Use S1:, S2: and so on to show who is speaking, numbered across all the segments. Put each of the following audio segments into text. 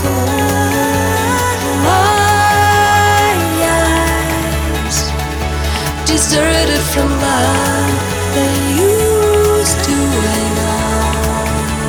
S1: My eyes deserted from love that used to hang on.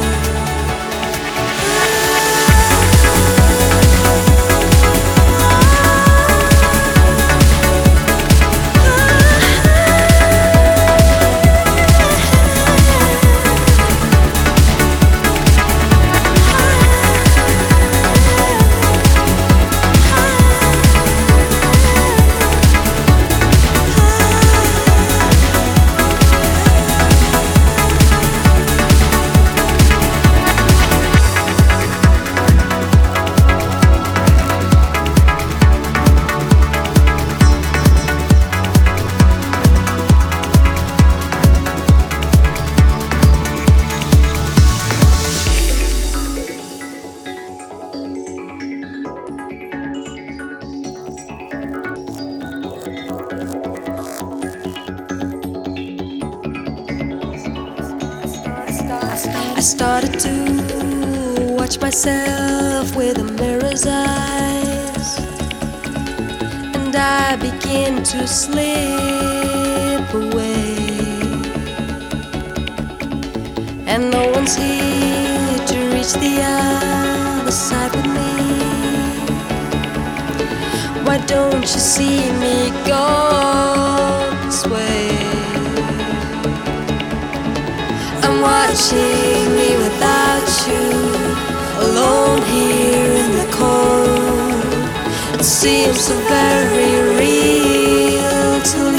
S1: I started to watch myself with a mirror's eyes, and I began to slip away, and no one's here to reach the other side with me. Why don't you see me go this way? I'm watching me without you, alone here in the cold. It seems so very real to